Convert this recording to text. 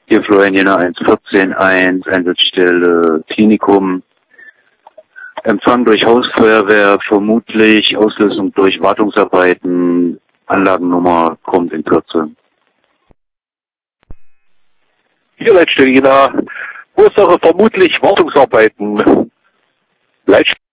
Hier Florian Jena 114.1, Einsatzstelle Klinikum. Empfang durch Hausfeuerwehr, vermutlich Auslösung durch Wartungsarbeiten. Anlagennummer kommt in Kürze. Hier Leitstelle Jena, Ursache vermutlich Wartungsarbeiten. Leitstelle